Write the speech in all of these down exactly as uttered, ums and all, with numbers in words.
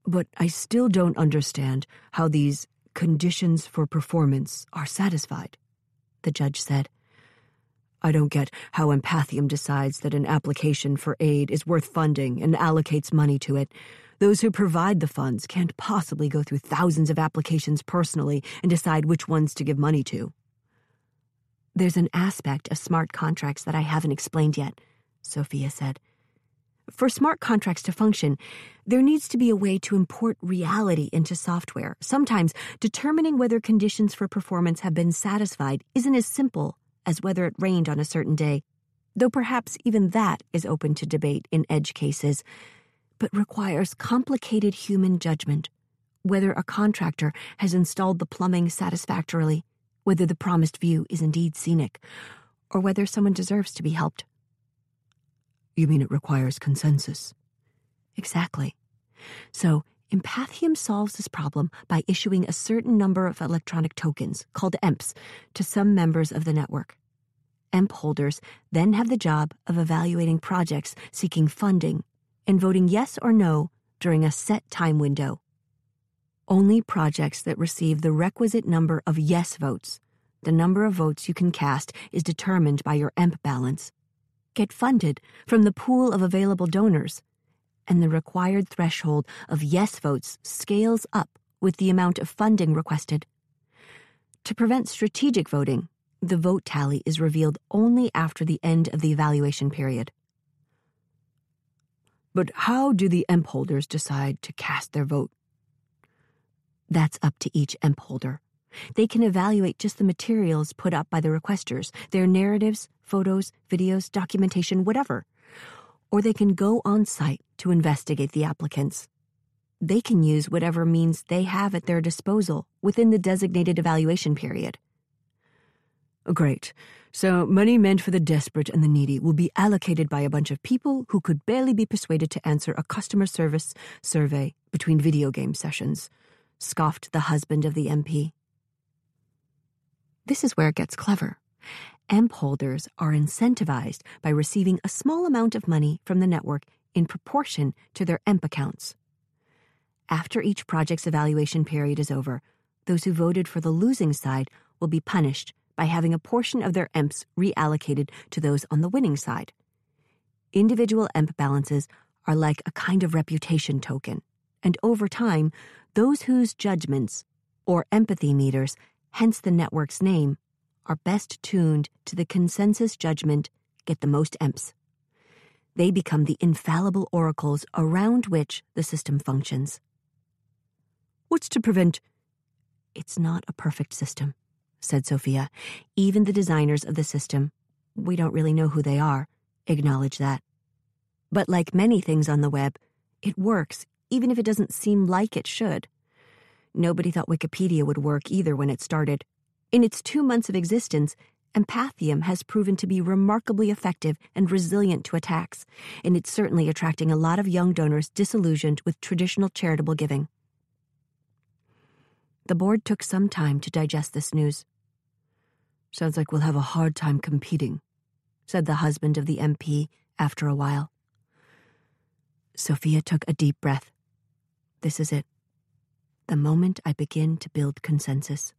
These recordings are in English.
But I still don't understand how these conditions for performance are satisfied, the judge said. I don't get how Empathium decides that an application for aid is worth funding and allocates money to it. Those who provide the funds can't possibly go through thousands of applications personally and decide which ones to give money to. There's an aspect of smart contracts that I haven't explained yet, Sophia said. For smart contracts to function, there needs to be a way to import reality into software. Sometimes determining whether conditions for performance have been satisfied isn't as simple as whether it rained on a certain day, though perhaps even that is open to debate in edge cases, but requires complicated human judgment, whether a contractor has installed the plumbing satisfactorily, whether the promised view is indeed scenic, or whether someone deserves to be helped. You mean it requires consensus? Exactly. So, Empathium solves this problem by issuing a certain number of electronic tokens, called E M Ps, to some members of the network. E M P holders then have the job of evaluating projects seeking funding and voting yes or no during a set time window. Only projects that receive the requisite number of yes votes, the number of votes you can cast is determined by your E M P balance, get funded from the pool of available donors, and the required threshold of yes votes scales up with the amount of funding requested. To prevent strategic voting, the vote tally is revealed only after the end of the evaluation period. But how do the E M P holders decide to cast their vote? That's up to each E M P holder. They can evaluate just the materials put up by the requesters, their narratives, photos, videos, documentation, whatever. Or they can go on site to investigate the applicants. They can use whatever means they have at their disposal within the designated evaluation period. Great. So money meant for the desperate and the needy will be allocated by a bunch of people who could barely be persuaded to answer a customer service survey between video game sessions, scoffed the husband of the M P. This is where it gets clever. E M P holders are incentivized by receiving a small amount of money from the network in proportion to their E M P accounts. After each project's evaluation period is over, those who voted for the losing side will be punished by having a portion of their E M Ps reallocated to those on the winning side. Individual E M P balances are like a kind of reputation token, and over time, those whose judgments, or empathy meters, hence the network's name, are best tuned to the consensus judgment, get the most E M Ps. They become the infallible oracles around which the system functions. What's to prevent? It's not a perfect system, said Sophia. Even the designers of the system, we don't really know who they are, acknowledge that. But like many things on the web, it works even if it doesn't seem like it should. Nobody thought Wikipedia would work either when it started. In its two months of existence, Empathium has proven to be remarkably effective and resilient to attacks, and it's certainly attracting a lot of young donors disillusioned with traditional charitable giving. The board took some time to digest this news. Sounds like we'll have a hard time competing, said the husband of the M P after a while. Sophia took a deep breath. This is it. The moment I begin to build consensus.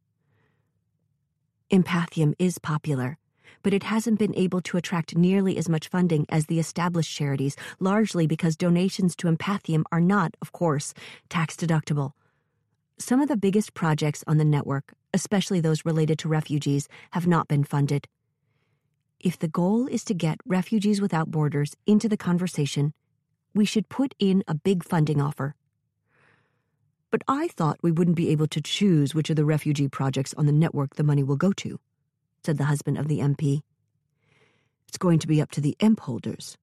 Empathium is popular, but it hasn't been able to attract nearly as much funding as the established charities, largely because donations to Empathium are not, of course, tax-deductible. Some of the biggest projects on the network, especially those related to refugees, have not been funded. If the goal is to get Refugees Without Borders into the conversation, we should put in a big funding offer. But I thought we wouldn't be able to choose which of the refugee projects on the network the money will go to, said the husband of the M P. It's going to be up to the E M P holders.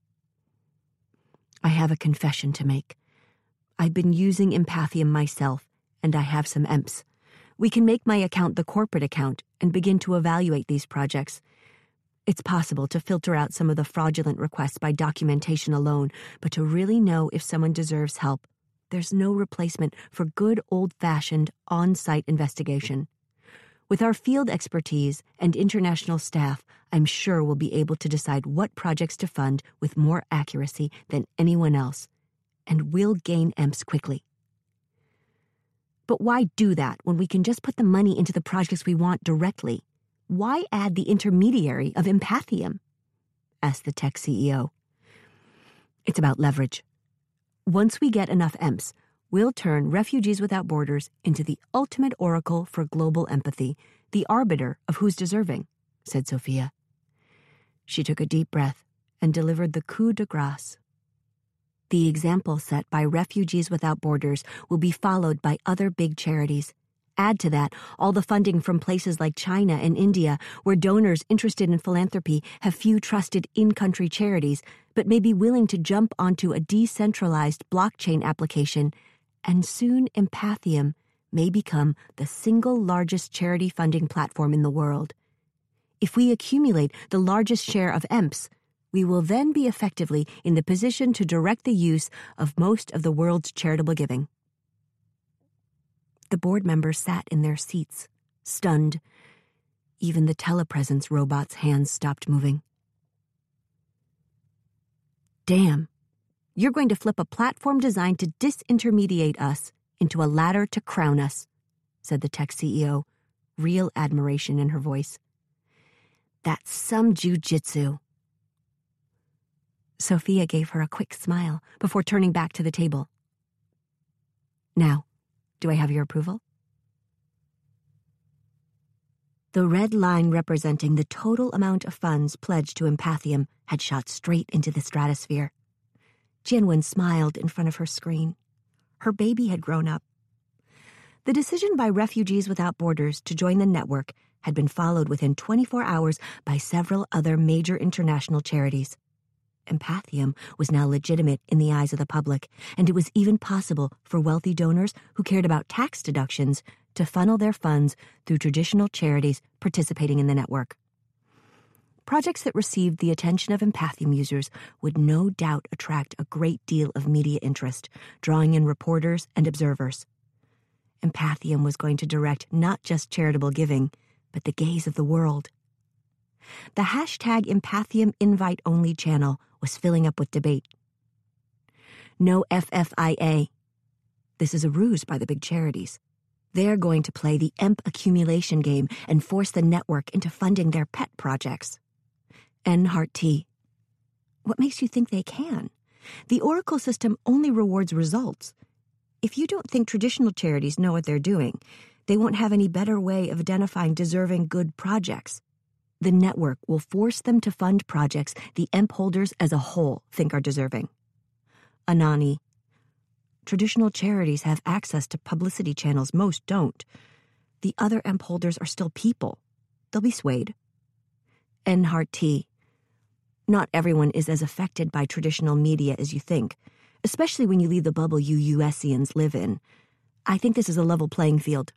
I have a confession to make. I've been using Empathium myself, and I have some E M Ps. We can make my account the corporate account and begin to evaluate these projects. It's possible to filter out some of the fraudulent requests by documentation alone, but to really know if someone deserves help, there's no replacement for good old-fashioned on-site investigation. With our field expertise and international staff, I'm sure we'll be able to decide what projects to fund with more accuracy than anyone else, and we'll gain E M Ps quickly. But why do that when we can just put the money into the projects we want directly? Why add the intermediary of Empathium? Asked the tech C E O. It's about leverage. Once we get enough E M Ps, we'll turn Refugees Without Borders into the ultimate oracle for global empathy, the arbiter of who's deserving, said Sophia. She took a deep breath and delivered the coup de grace. The example set by Refugees Without Borders will be followed by other big charities. Add to that all the funding from places like China and India, where donors interested in philanthropy have few trusted in-country charities, but may be willing to jump onto a decentralized blockchain application, and soon Empathium may become the single largest charity funding platform in the world. If we accumulate the largest share of E M Ps, we will then be effectively in the position to direct the use of most of the world's charitable giving. The board members sat in their seats, stunned. Even the telepresence robot's hands stopped moving. Damn, you're going to flip a platform designed to disintermediate us into a ladder to crown us, said the tech C E O, real admiration in her voice. That's some jujitsu. Sophia gave her a quick smile before turning back to the table. Now, do I have your approval? The red line representing the total amount of funds pledged to Empathium had shot straight into the stratosphere. Jianwen smiled in front of her screen. Her baby had grown up. The decision by Refugees Without Borders to join the network had been followed within twenty-four hours by several other major international charities. Empathium was now legitimate in the eyes of the public, and it was even possible for wealthy donors who cared about tax deductions to funnel their funds through traditional charities participating in the network. Projects that received the attention of Empathium users would no doubt attract a great deal of media interest, drawing in reporters and observers. Empathium was going to direct not just charitable giving, but the gaze of the world. The hashtag Empathium invite-only channel was filling up with debate. No F F I A. This is a ruse by the big charities. They're going to play the E M P accumulation game and force the network into funding their pet projects. N Heart T. What makes you think they can? The Oracle system only rewards results. If you don't think traditional charities know what they're doing, they won't have any better way of identifying deserving good projects. The network will force them to fund projects the E M P holders as a whole think are deserving. Anani. Traditional charities have access to publicity channels most don't. The other E M P holders are still people. They'll be swayed. N Heart T. Not everyone is as affected by traditional media as you think, especially when you leave the bubble you U S ians live in. I think this is a level playing field.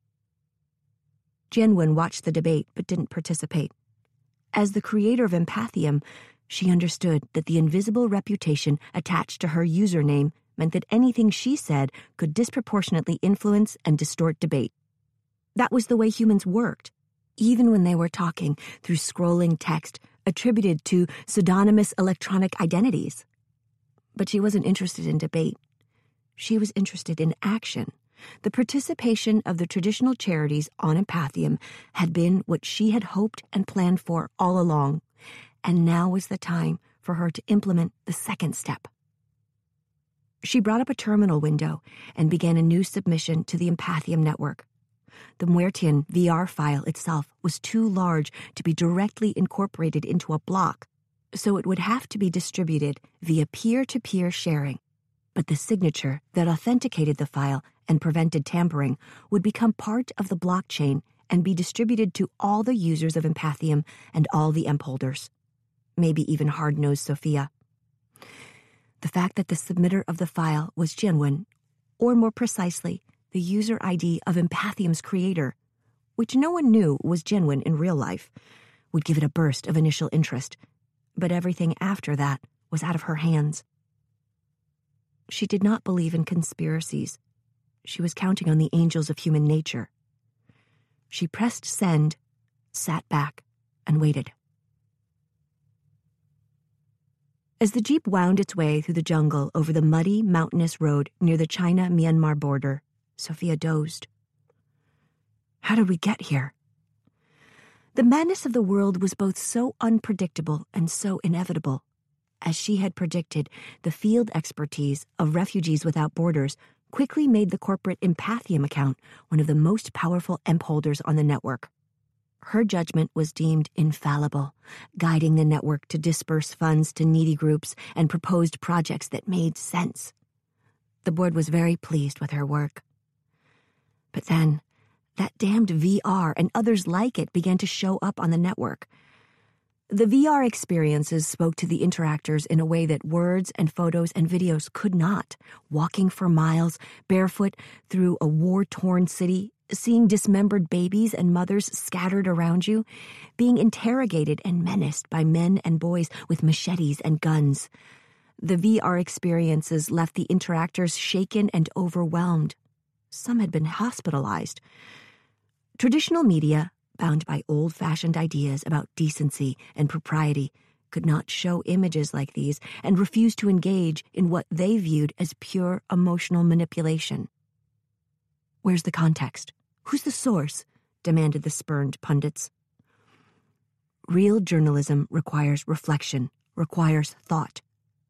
Jianwen watched the debate but didn't participate. As the creator of Empathium, she understood that the invisible reputation attached to her username meant that anything she said could disproportionately influence and distort debate. That was the way humans worked, even when they were talking through scrolling text attributed to pseudonymous electronic identities. But she wasn't interested in debate. She was interested in action. The participation of the traditional charities on Empathium had been what she had hoped and planned for all along, and now was the time for her to implement the second step. She brought up a terminal window and began a new submission to the Empathium network. The Muertian V R file itself was too large to be directly incorporated into a block, so it would have to be distributed via peer-to-peer sharing. But the signature that authenticated the file and prevented tampering would become part of the blockchain and be distributed to all the users of Empathium and all the E M P holders. Maybe even hard-nosed Sophia. The fact that the submitter of the file was Jianwen, or more precisely, the user I D of Empathium's creator, which no one knew was Jianwen in real life, would give it a burst of initial interest, but everything after that was out of her hands. She did not believe in conspiracies. She was counting on the angels of human nature. She pressed send, sat back, and waited. As the Jeep wound its way through the jungle over the muddy, mountainous road near the China-Myanmar border, Sophia dozed. How did we get here? The madness of the world was both so unpredictable and so inevitable. As she had predicted, the field expertise of Refugees Without Borders quickly made the corporate Empathium account one of the most powerful E M P holders on the network. Her judgment was deemed infallible, guiding the network to disperse funds to needy groups and proposed projects that made sense. The board was very pleased with her work. But then, that damned V R and others like it began to show up on the network. The V R experiences spoke to the interactors in a way that words and photos and videos could not, walking for miles, barefoot through a war-torn city, seeing dismembered babies and mothers scattered around you, being interrogated and menaced by men and boys with machetes and guns. The V R experiences left the interactors shaken and overwhelmed. Some had been hospitalized. Traditional media, bound by old-fashioned ideas about decency and propriety, could not show images like these and refused to engage in what they viewed as pure emotional manipulation. Where's the context? Who's the source? Demanded the spurned pundits. Real journalism requires reflection, requires thought.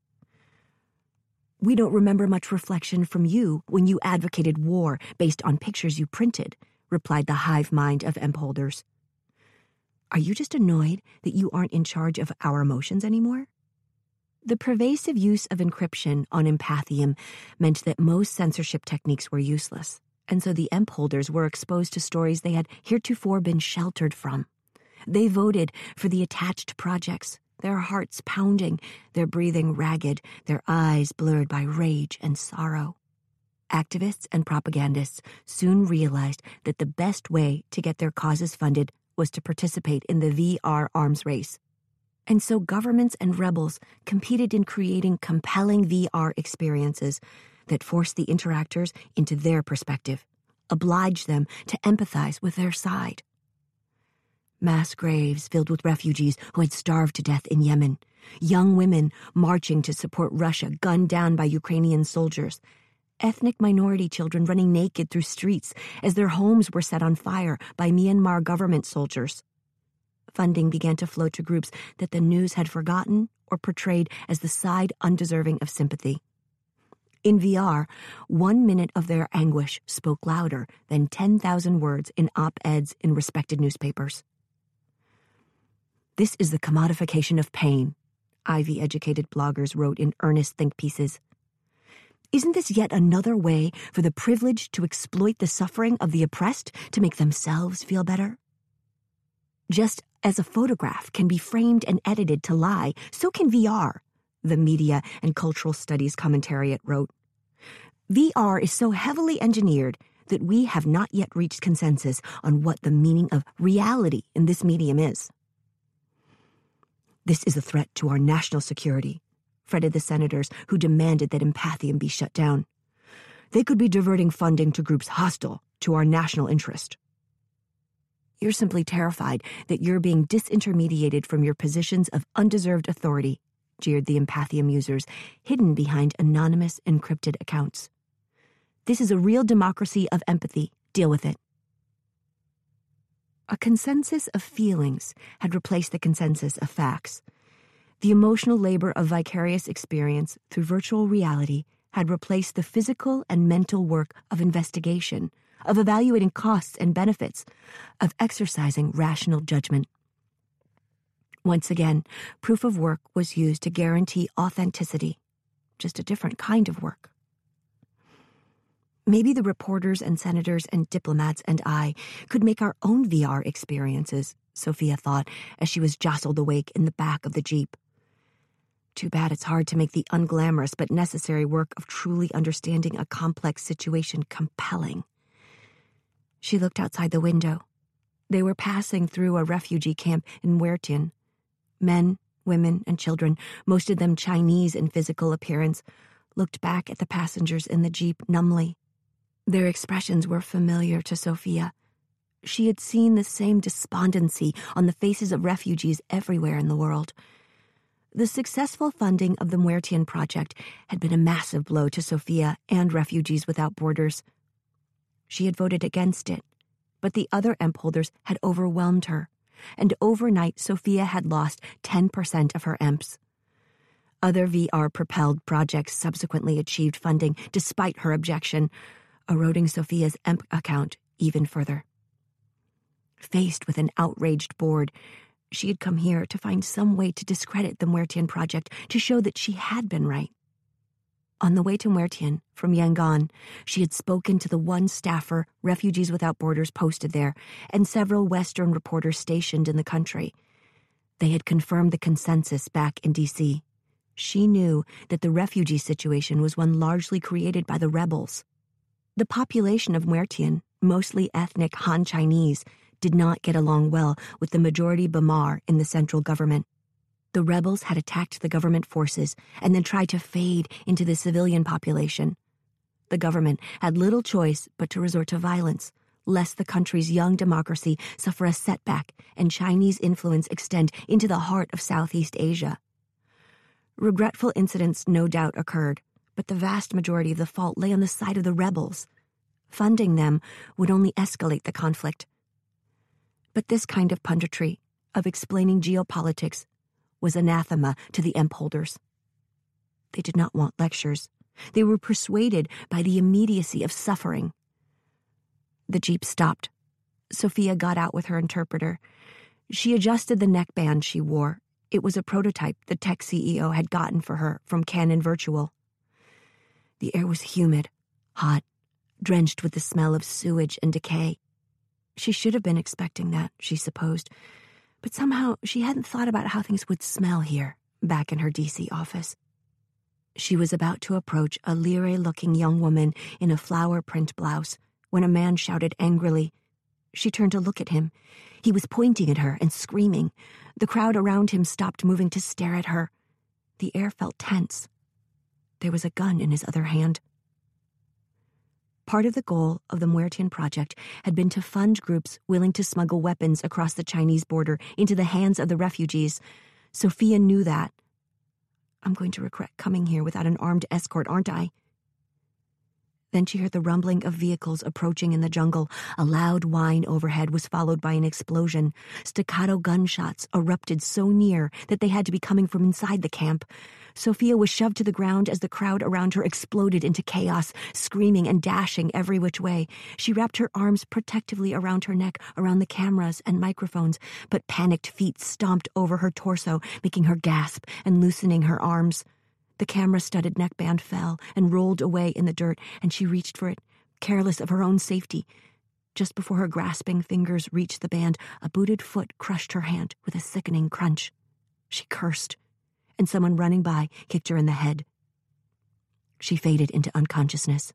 We don't remember much reflection from you when you advocated war based on pictures you printed, replied the hive mind of E M P holders. Are you just annoyed that you aren't in charge of our emotions anymore? The pervasive use of encryption on Empathium meant that most censorship techniques were useless, and so the E M P holders were exposed to stories they had heretofore been sheltered from. They voted for the attached projects, their hearts pounding, their breathing ragged, their eyes blurred by rage and sorrow. Activists and propagandists soon realized that the best way to get their causes funded was to participate in the V R arms race. And so governments and rebels competed in creating compelling V R experiences that forced the interactors into their perspective, obliged them to empathize with their side. Mass graves filled with refugees who had starved to death in Yemen, young women marching to support Russia gunned down by Ukrainian soldiers, ethnic minority children running naked through streets as their homes were set on fire by Myanmar government soldiers. Funding began to flow to groups that the news had forgotten or portrayed as the side undeserving of sympathy. In V R, one minute of their anguish spoke louder than ten thousand words in op-eds in respected newspapers. This is the commodification of pain, Ivy-educated bloggers wrote in earnest think pieces. Isn't this yet another way for the privileged to exploit the suffering of the oppressed to make themselves feel better? Just as a photograph can be framed and edited to lie, so can V R, the Media and Cultural Studies Commentariat wrote. V R is so heavily engineered that we have not yet reached consensus on what the meaning of reality in this medium is. This is a threat to our national security, fretted the senators who demanded that Empathium be shut down. They could be diverting funding to groups hostile to our national interest. You're simply terrified that you're being disintermediated from your positions of undeserved authority, jeered the Empathium users, hidden behind anonymous encrypted accounts. This is a real democracy of empathy. Deal with it. A consensus of feelings had replaced the consensus of facts. The emotional labor of vicarious experience through virtual reality had replaced the physical and mental work of investigation, of evaluating costs and benefits, of exercising rational judgment. Once again, proof of work was used to guarantee authenticity, just a different kind of work. Maybe the reporters and senators and diplomats and I could make our own V R experiences, Sophia thought as she was jostled awake in the back of the Jeep. Too bad it's hard to make the unglamorous but necessary work of truly understanding a complex situation compelling. She looked outside the window. They were passing through a refugee camp in Huertin. Men, women, and children, most of them Chinese in physical appearance, looked back at the passengers in the Jeep numbly. Their expressions were familiar to Sophia. She had seen the same despondency on the faces of refugees everywhere in the world. The successful funding of the Muertian Project had been a massive blow to Sofia and Refugees Without Borders. She had voted against it, but the other E M P holders had overwhelmed her, and overnight Sofia had lost ten percent of her E M Ps. Other V R-propelled projects subsequently achieved funding despite her objection, eroding Sofia's E M P account even further. Faced with an outraged board, she had come here to find some way to discredit the Muertian Project, to show that she had been right. On the way to Muertian, from Yangon, she had spoken to the one staffer Refugees Without Borders posted there, and several Western reporters stationed in the country. They had confirmed the consensus back in D C. She knew that the refugee situation was one largely created by the rebels. The population of Muertian, mostly ethnic Han Chinese, did not get along well with the majority Bamar in the central government. The rebels had attacked the government forces and then tried to fade into the civilian population. The government had little choice but to resort to violence, lest the country's young democracy suffer a setback and Chinese influence extend into the heart of Southeast Asia. Regretful incidents no doubt occurred, but the vast majority of the fault lay on the side of the rebels. Funding them would only escalate the conflict. But this kind of punditry, of explaining geopolitics, was anathema to the E M P holders. They did not want lectures. They were persuaded by the immediacy of suffering. The jeep stopped. Sofia got out with her interpreter. She adjusted the neckband she wore. It was a prototype the tech C E O had gotten for her from Canon Virtual. The air was humid, hot, drenched with the smell of sewage and decay. She should have been expecting that, she supposed, but somehow she hadn't thought about how things would smell here, back in her D C office. She was about to approach a leery-looking young woman in a flower print blouse when a man shouted angrily. She turned to look at him. He was pointing at her and screaming. The crowd around him stopped moving to stare at her. The air felt tense. There was a gun in his other hand. Part of the goal of the Muertian Project had been to fund groups willing to smuggle weapons across the Chinese border into the hands of the refugees. Sofia knew that. I'm going to regret coming here without an armed escort, aren't I? Then she heard the rumbling of vehicles approaching in the jungle. A loud whine overhead was followed by an explosion. Staccato gunshots erupted so near that they had to be coming from inside the camp. Sofia was shoved to the ground as the crowd around her exploded into chaos, screaming and dashing every which way. She wrapped her arms protectively around her neck, around the cameras and microphones, but panicked feet stomped over her torso, making her gasp and loosening her arms. The camera-studded neckband fell and rolled away in the dirt, and she reached for it, careless of her own safety. Just before her grasping fingers reached the band, a booted foot crushed her hand with a sickening crunch. She cursed, and someone running by kicked her in the head. She faded into unconsciousness.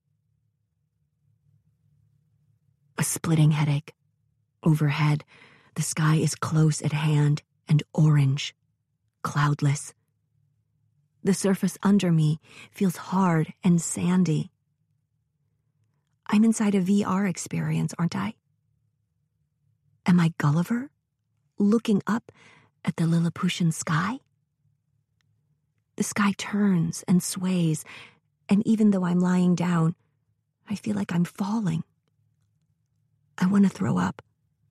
A splitting headache. Overhead, the sky is close at hand and orange, cloudless. The surface under me feels hard and sandy. I'm inside a V R experience, aren't I? Am I Gulliver, looking up at the Lilliputian sky? The sky turns and sways, and even though I'm lying down, I feel like I'm falling. I want to throw up.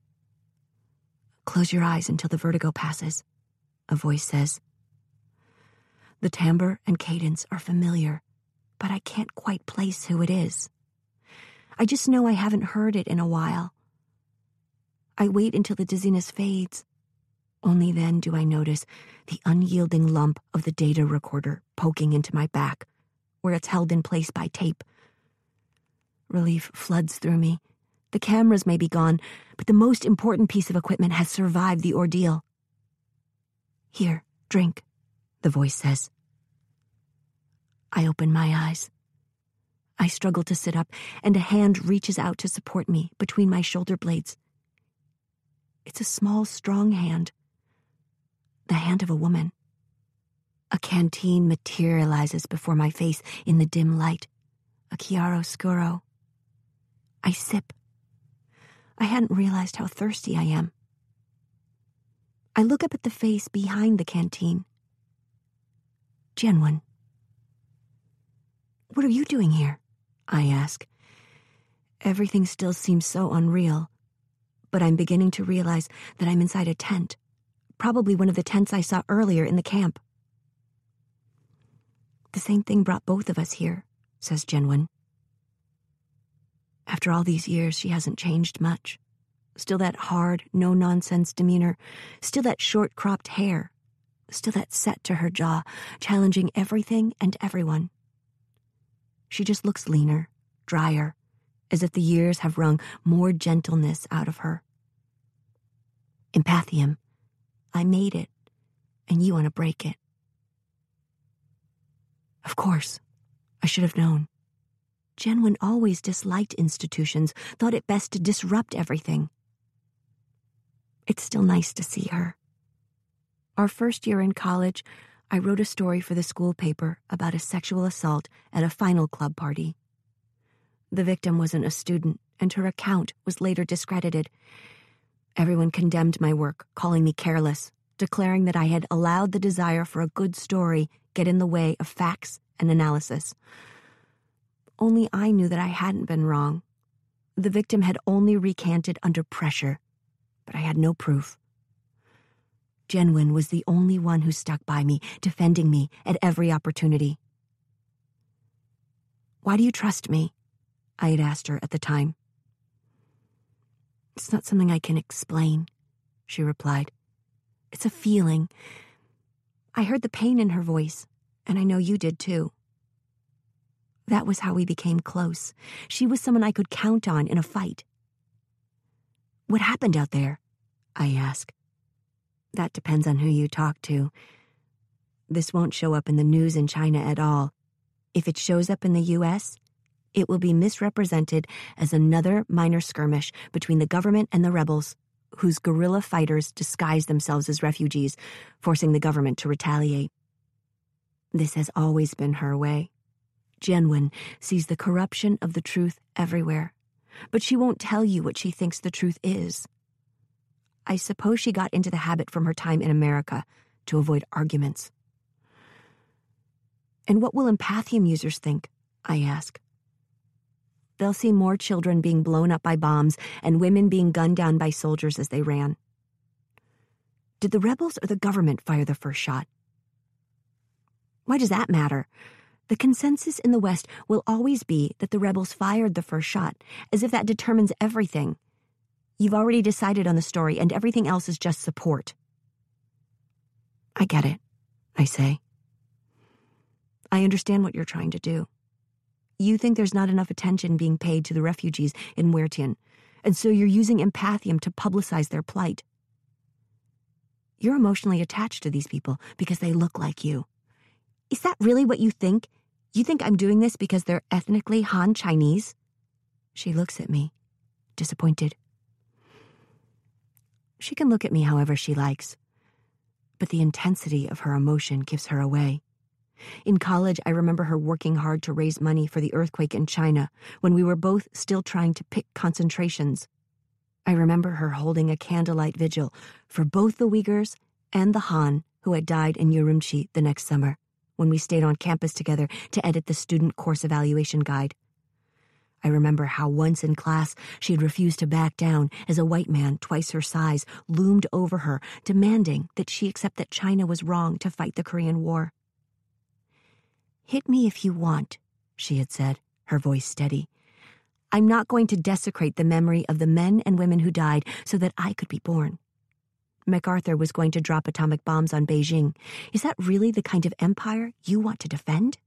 Close your eyes until the vertigo passes, a voice says. The timbre and cadence are familiar, but I can't quite place who it is. I just know I haven't heard it in a while. I wait until the dizziness fades. Only then do I notice the unyielding lump of the data recorder poking into my back, where it's held in place by tape. Relief floods through me. The cameras may be gone, but the most important piece of equipment has survived the ordeal. Here, drink, the voice says. I open my eyes. I struggle to sit up, and a hand reaches out to support me between my shoulder blades. It's a small, strong hand. The hand of a woman. A canteen materializes before my face in the dim light. A chiaroscuro. I sip. I hadn't realized how thirsty I am. I look up at the face behind the canteen. Jianwen. What are you doing here? I ask. Everything still seems so unreal, but I'm beginning to realize that I'm inside a tent, probably one of the tents I saw earlier in the camp. The same thing brought both of us here, says Jianwen. After all these years, she hasn't changed much. Still that hard, no-nonsense demeanor, still that short-cropped hair, still that set to her jaw, challenging everything and everyone. She just looks leaner, drier, as if the years have wrung more gentleness out of her. Empathium, I made it, and you want to break it. Of course, I should have known. Jianwen always disliked institutions, thought it best to disrupt everything. It's still nice to see her. Our first year in college, I wrote a story for the school paper about a sexual assault at a final club party. The victim wasn't a student, and her account was later discredited. Everyone condemned my work, calling me careless, declaring that I had allowed the desire for a good story get in the way of facts and analysis. Only I knew that I hadn't been wrong. The victim had only recanted under pressure, but I had no proof. Jianwen was the only one who stuck by me, defending me at every opportunity. Why do you trust me? I had asked her at the time. It's not something I can explain, she replied. It's a feeling. I heard the pain in her voice, and I know you did too. That was how we became close. She was someone I could count on in a fight. What happened out there? I asked. That depends on who you talk to. This won't show up in the news in China at all. If it shows up in the U S, it will be misrepresented as another minor skirmish between the government and the rebels, whose guerrilla fighters disguise themselves as refugees, forcing the government to retaliate. This has always been her way. Jianwen sees the corruption of the truth everywhere, but she won't tell you what she thinks the truth is. I suppose she got into the habit from her time in America to avoid arguments. And what will Empathium users think? I ask. They'll see more children being blown up by bombs and women being gunned down by soldiers as they ran. Did the rebels or the government fire the first shot? Why does that matter? The consensus in the West will always be that the rebels fired the first shot, as if that determines everything. You've already decided on the story, and everything else is just support. I get it, I say. I understand what you're trying to do. You think there's not enough attention being paid to the refugees in Muertian, and so you're using Empathium to publicize their plight. You're emotionally attached to these people because they look like you. Is that really what you think? You think I'm doing this because they're ethnically Han Chinese? She looks at me, disappointed. She can look at me however she likes, but the intensity of her emotion gives her away. In college, I remember her working hard to raise money for the earthquake in China when we were both still trying to pick concentrations. I remember her holding a candlelight vigil for both the Uyghurs and the Han who had died in Urumqi the next summer, when we stayed on campus together to edit the student course evaluation guide. I remember how once in class she had refused to back down as a white man twice her size loomed over her, demanding that she accept that China was wrong to fight the Korean War. Hit me if you want, she had said, her voice steady. I'm not going to desecrate the memory of the men and women who died so that I could be born. MacArthur was going to drop atomic bombs on Beijing. Is that really the kind of empire you want to defend?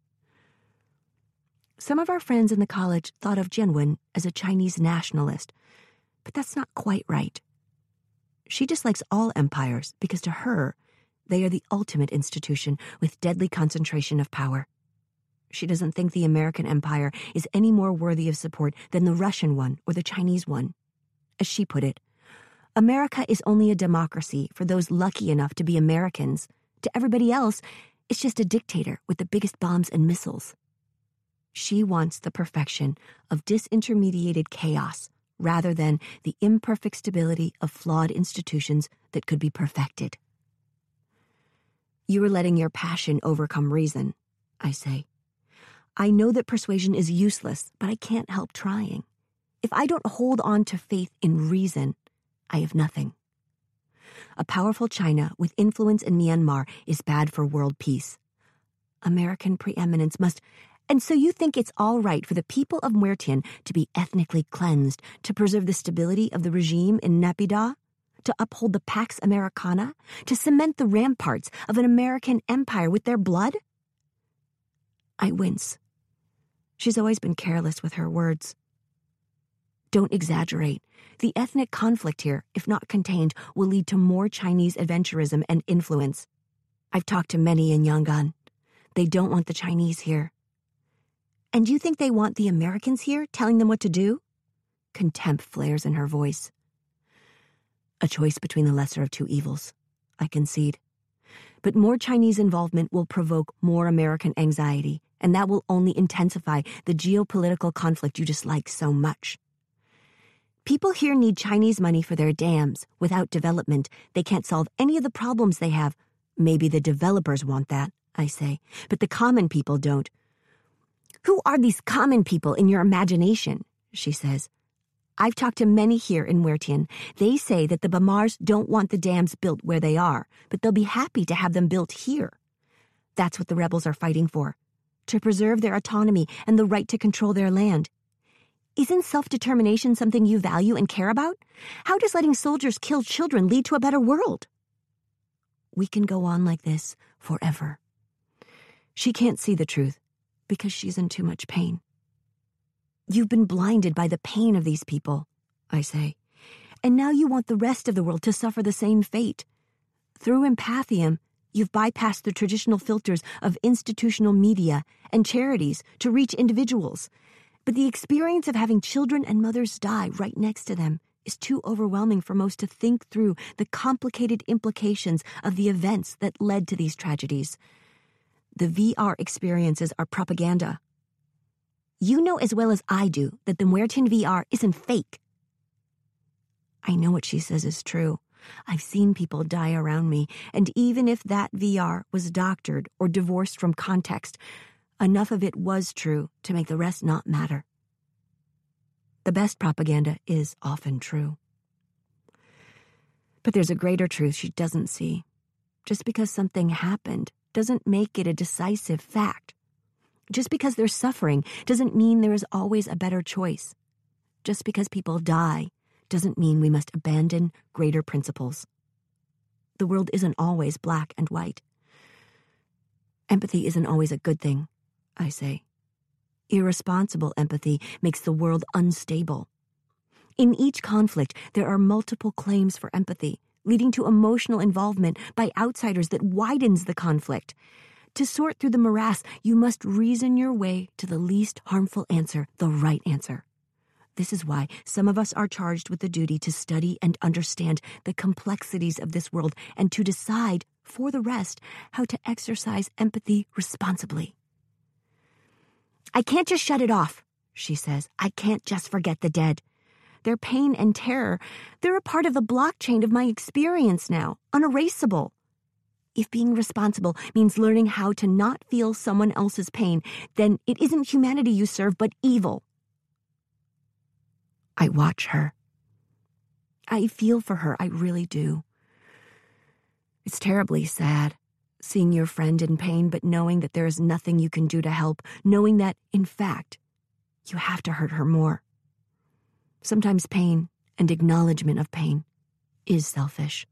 Some of our friends in the college thought of Jianwen as a Chinese nationalist, but that's not quite right. She dislikes all empires because to her, they are the ultimate institution with deadly concentration of power. She doesn't think the American empire is any more worthy of support than the Russian one or the Chinese one. As she put it, America is only a democracy for those lucky enough to be Americans. To everybody else, it's just a dictator with the biggest bombs and missiles. She wants the perfection of disintermediated chaos rather than the imperfect stability of flawed institutions that could be perfected. You are letting your passion overcome reason, I say. I know that persuasion is useless, but I can't help trying. If I don't hold on to faith in reason, I have nothing. A powerful China with influence in Myanmar is bad for world peace. American preeminence must... And so you think it's all right for the people of Muertian to be ethnically cleansed, to preserve the stability of the regime in Naypyidaw, to uphold the Pax Americana, to cement the ramparts of an American empire with their blood? I wince. She's always been careless with her words. Don't exaggerate. The ethnic conflict here, if not contained, will lead to more Chinese adventurism and influence. I've talked to many in Yangon. They don't want the Chinese here. And you think they want the Americans here, telling them what to do? Contempt flares in her voice. A choice between the lesser of two evils, I concede. But more Chinese involvement will provoke more American anxiety, and that will only intensify the geopolitical conflict you dislike so much. People here need Chinese money for their dams. Without development, they can't solve any of the problems they have. Maybe the developers want that, I say, but the common people don't. Who are these common people in your imagination? She says. I've talked to many here in Muertian. They say that the Bamars don't want the dams built where they are, but they'll be happy to have them built here. That's what the rebels are fighting for, to preserve their autonomy and the right to control their land. Isn't self-determination something you value and care about? How does letting soldiers kill children lead to a better world? We can go on like this forever. She can't see the truth because she's in too much pain. You've been blinded by the pain of these people, I say, and now you want the rest of the world to suffer the same fate. Through Empathium, you've bypassed the traditional filters of institutional media and charities to reach individuals. But the experience of having children and mothers die right next to them is too overwhelming for most to think through the complicated implications of the events that led to these tragedies. The V R experiences are propaganda. You know as well as I do that the Muertian V R isn't fake. I know what she says is true. I've seen people die around me, and even if that V R was doctored or divorced from context, enough of it was true to make the rest not matter. The best propaganda is often true. But there's a greater truth she doesn't see. Just because something happened doesn't make it a decisive fact. Just because there's suffering doesn't mean there is always a better choice. Just because people die doesn't mean we must abandon greater principles. The world isn't always black and white. Empathy isn't always a good thing, I say. Irresponsible empathy makes the world unstable. In each conflict, there are multiple claims for empathy, leading to emotional involvement by outsiders that widens the conflict. To sort through the morass, you must reason your way to the least harmful answer, the right answer. This is why some of us are charged with the duty to study and understand the complexities of this world and to decide, for the rest, how to exercise empathy responsibly. I can't just shut it off, she says. I can't just forget the dead. Their pain and terror, they're a part of the blockchain of my experience now, unerasable. If being responsible means learning how to not feel someone else's pain, then it isn't humanity you serve, but evil. I watch her. I feel for her, I really do. It's terribly sad, seeing your friend in pain, but knowing that there is nothing you can do to help, knowing that, in fact, you have to hurt her more. Sometimes pain and acknowledgement of pain is selfish.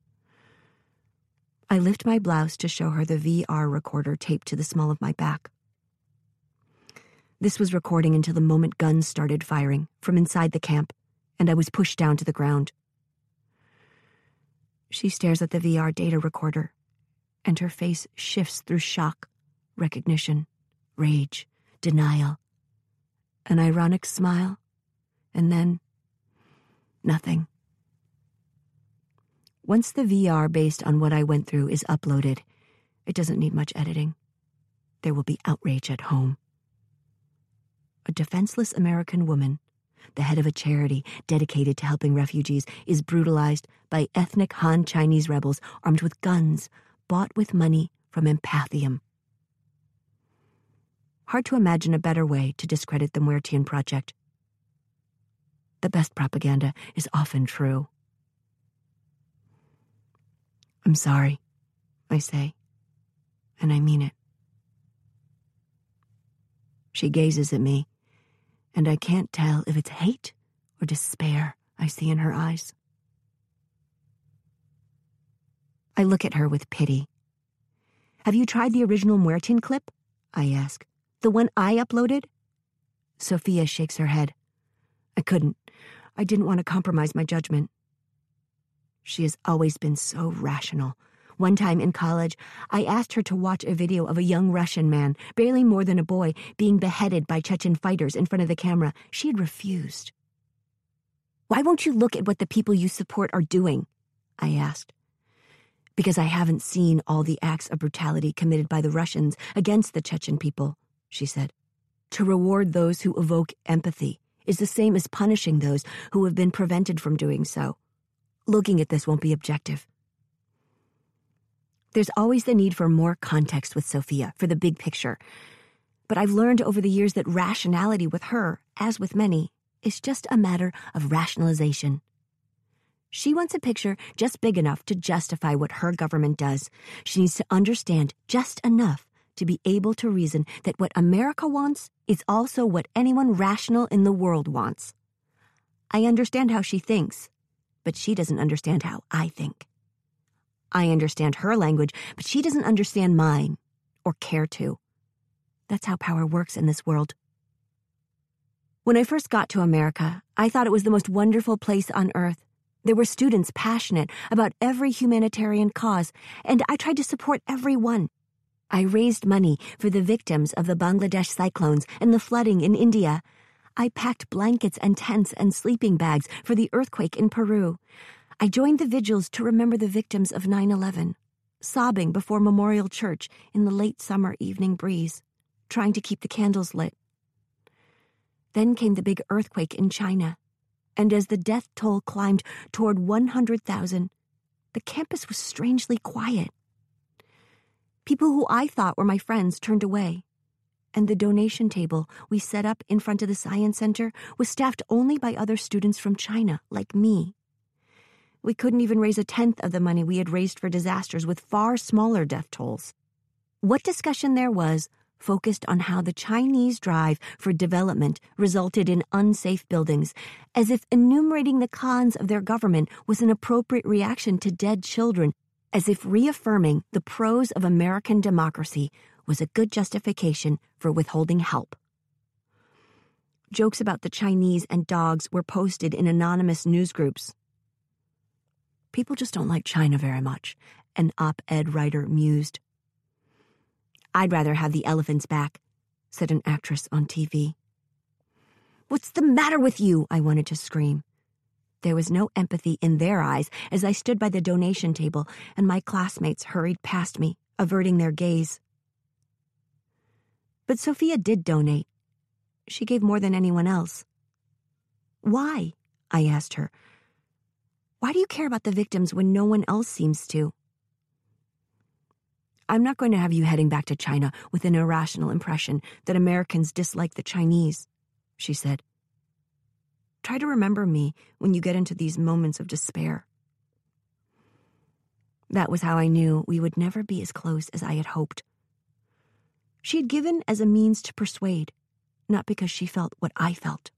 I lift my blouse to show her the V R recorder taped to the small of my back. This was recording until the moment guns started firing from inside the camp, and I was pushed down to the ground. She stares at the V R data recorder, and her face shifts through shock, recognition, rage, denial, an ironic smile, and then nothing. Once the V R based on what I went through is uploaded, it doesn't need much editing. There will be outrage at home. A defenseless American woman, the head of a charity dedicated to helping refugees, is brutalized by ethnic Han Chinese rebels armed with guns, bought with money from Empathium. Hard to imagine a better way to discredit the Muertian Project. The best propaganda is often true. I'm sorry, I say, and I mean it. She gazes at me, and I can't tell if it's hate or despair I see in her eyes. I look at her with pity. Have you tried the original Muertian clip? I ask. The one I uploaded? Sophia shakes her head. I couldn't. I didn't want to compromise my judgment. She has always been so rational. One time in college, I asked her to watch a video of a young Russian man, barely more than a boy, being beheaded by Chechen fighters in front of the camera. She had refused. Why won't you look at what the people you support are doing? I asked. Because I haven't seen all the acts of brutality committed by the Russians against the Chechen people, she said. To reward those who evoke empathy is the same as punishing those who have been prevented from doing so. Looking at this won't be objective. There's always the need for more context with Sophia, for the big picture. But I've learned over the years that rationality with her, as with many, is just a matter of rationalization. She wants a picture just big enough to justify what her government does. She needs to understand just enough to be able to reason that what America wants is also what anyone rational in the world wants. I understand how she thinks, but she doesn't understand how I think. I understand her language, but she doesn't understand mine, or care to. That's how power works in this world. When I first got to America, I thought it was the most wonderful place on earth. There were students passionate about every humanitarian cause, and I tried to support every one. I raised money for the victims of the Bangladesh cyclones and the flooding in India. I packed blankets and tents and sleeping bags for the earthquake in Peru. I joined the vigils to remember the victims of nine eleven, sobbing before Memorial Church in the late summer evening breeze, trying to keep the candles lit. Then came the big earthquake in China, and as the death toll climbed toward one hundred thousand, the campus was strangely quiet. People who I thought were my friends turned away, and the donation table we set up in front of the Science Center was staffed only by other students from China, like me. We couldn't even raise a tenth of the money we had raised for disasters with far smaller death tolls. What discussion there was focused on how the Chinese drive for development resulted in unsafe buildings, as if enumerating the cons of their government was an appropriate reaction to dead children, as if reaffirming the pros of American democracy was a good justification for withholding help. Jokes about the Chinese and dogs were posted in anonymous news groups. People just don't like China very much, an op-ed writer mused. I'd rather have the elephants back, said an actress on T V. What's the matter with you? I wanted to scream. There was no empathy in their eyes as I stood by the donation table and my classmates hurried past me, averting their gaze. But Sophia did donate. She gave more than anyone else. Why? I asked her. Why do you care about the victims when no one else seems to? I'm not going to have you heading back to China with an irrational impression that Americans dislike the Chinese, she said. Try to remember me when you get into these moments of despair. That was how I knew we would never be as close as I had hoped. She had given as a means to persuade, not because she felt what I felt.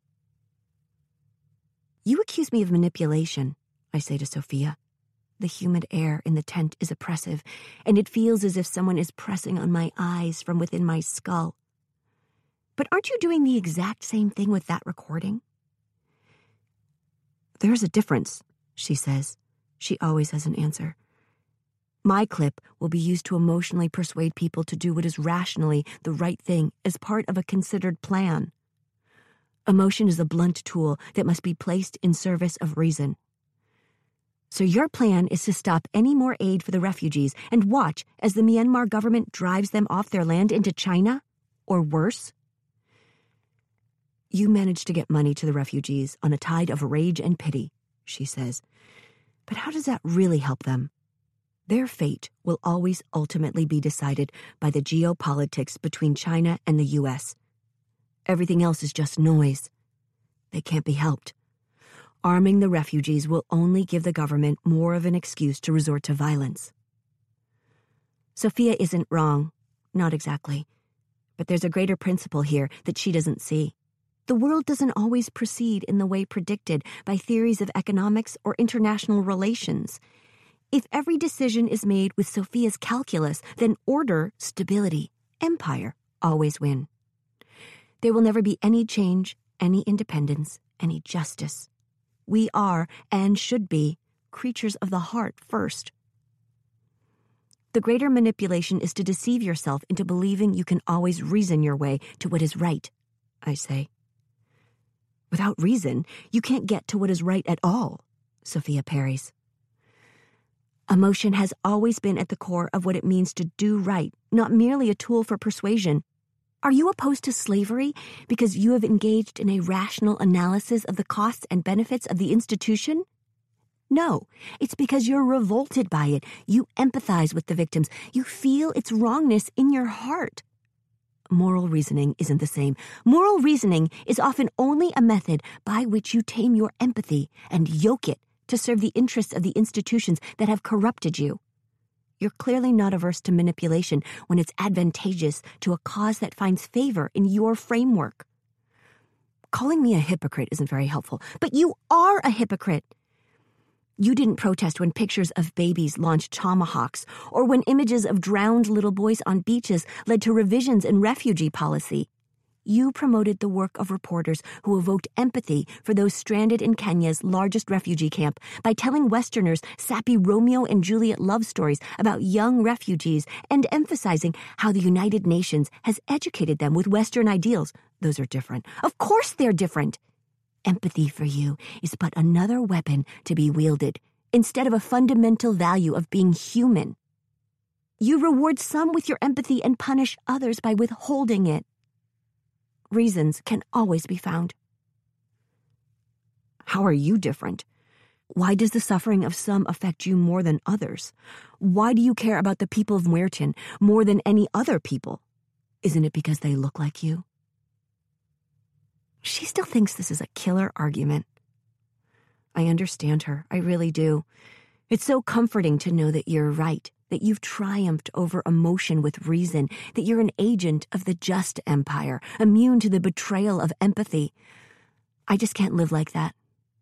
You accuse me of manipulation, I say to Sophia. The humid air in the tent is oppressive, and it feels as if someone is pressing on my eyes from within my skull. But aren't you doing the exact same thing with that recording? There's a difference, she says. She always has an answer. My clip will be used to emotionally persuade people to do what is rationally the right thing as part of a considered plan. Emotion is a blunt tool that must be placed in service of reason. So your plan is to stop any more aid for the refugees and watch as the Myanmar government drives them off their land into China? Or worse? You managed to get money to the refugees on a tide of rage and pity, she says. But how does that really help them? Their fate will always ultimately be decided by the geopolitics between China and the U S. Everything else is just noise. They can't be helped. Arming the refugees will only give the government more of an excuse to resort to violence. Sophia isn't wrong, not exactly. But there's a greater principle here that she doesn't see. The world doesn't always proceed in the way predicted by theories of economics or international relations. If every decision is made with Sophia's calculus, then order, stability, empire always win. There will never be any change, any independence, any justice. We are, and should be, creatures of the heart first. The greater manipulation is to deceive yourself into believing you can always reason your way to what is right, I say. Without reason, you can't get to what is right at all, Sophia parries. Emotion has always been at the core of what it means to do right, not merely a tool for persuasion. Are you opposed to slavery because you have engaged in a rational analysis of the costs and benefits of the institution? No, it's because you're revolted by it. You empathize with the victims. You feel its wrongness in your heart. Moral reasoning isn't the same. Moral reasoning is often only a method by which you tame your empathy and yoke it to serve the interests of the institutions that have corrupted you. You're clearly not averse to manipulation when it's advantageous to a cause that finds favor in your framework. Calling me a hypocrite isn't very helpful, but you are a hypocrite. You didn't protest when pictures of babies launched tomahawks, or when images of drowned little boys on beaches led to revisions in refugee policy. You promoted the work of reporters who evoked empathy for those stranded in Kenya's largest refugee camp by telling Westerners sappy Romeo and Juliet love stories about young refugees and emphasizing how the United Nations has educated them with Western ideals. Those are different. Of course they're different. Empathy for you is but another weapon to be wielded, instead of a fundamental value of being human. You reward some with your empathy and punish others by withholding it. Reasons can always be found. How are you different? Why does the suffering of some affect you more than others? Why do you care about the people of Muerten more than any other people? Isn't it because they look like you? She still thinks this is a killer argument. I understand her, I really do. It's so comforting to know that you're right, that you've triumphed over emotion with reason, that you're an agent of the just empire, immune to the betrayal of empathy. I just can't live like that.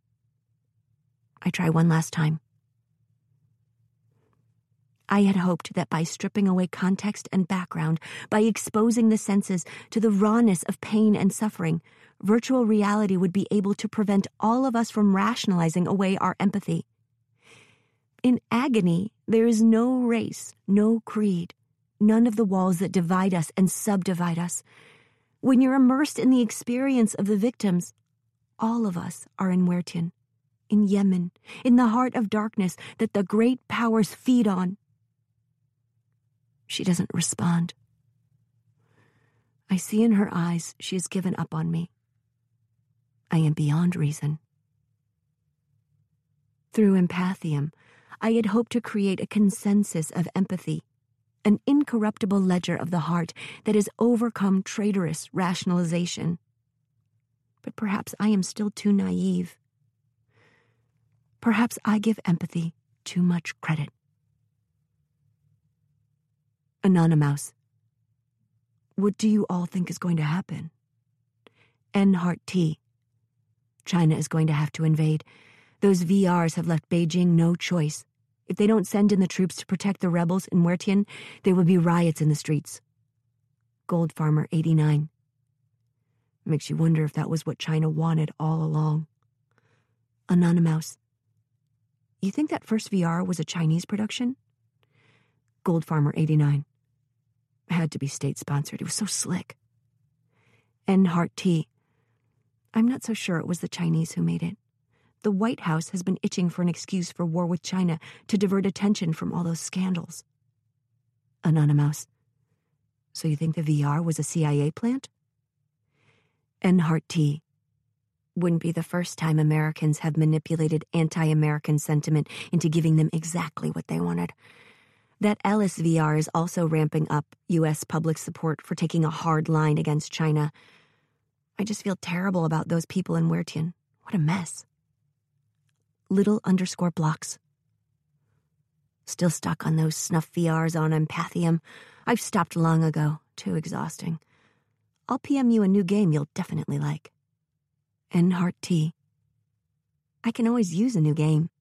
I try one last time. I had hoped that by stripping away context and background, by exposing the senses to the rawness of pain and suffering, virtual reality would be able to prevent all of us from rationalizing away our empathy. In agony, there is no race, no creed, none of the walls that divide us and subdivide us. When you're immersed in the experience of the victims, all of us are in Muerten, in Yemen, in the heart of darkness that the great powers feed on. She doesn't respond. I see in her eyes she has given up on me. I am beyond reason. Through Empathium, I had hoped to create a consensus of empathy, an incorruptible ledger of the heart that has overcome traitorous rationalization. But perhaps I am still too naive. Perhaps I give empathy too much credit. Anonymous. What do you all think is going to happen? N. Hart T. China is going to have to invade. Those V Rs have left Beijing no choice. If they don't send in the troops to protect the rebels in Muerten, there will be riots in the streets. Gold Farmer eighty-nine. Makes you wonder if that was what China wanted all along. Anonymous. You think that first V R was a Chinese production? Gold Farmer eighty-nine. It had to be state-sponsored. It was so slick. N. Hart T. I'm not so sure it was the Chinese who made it. The White House has been itching for an excuse for war with China to divert attention from all those scandals. Anonymous. So you think the V R was a C I A plant? N. Hart T. Wouldn't be the first time Americans have manipulated anti-American sentiment into giving them exactly what they wanted. That Ellis V R is also ramping up U S public support for taking a hard line against China. I just feel terrible about those people in Wertian. What a mess. Little underscore blocks. Still stuck on those snuff V Rs on Empathium. I've stopped long ago. Too exhausting. I'll P M you a new game you'll definitely like. N Heart T. I can always use a new game.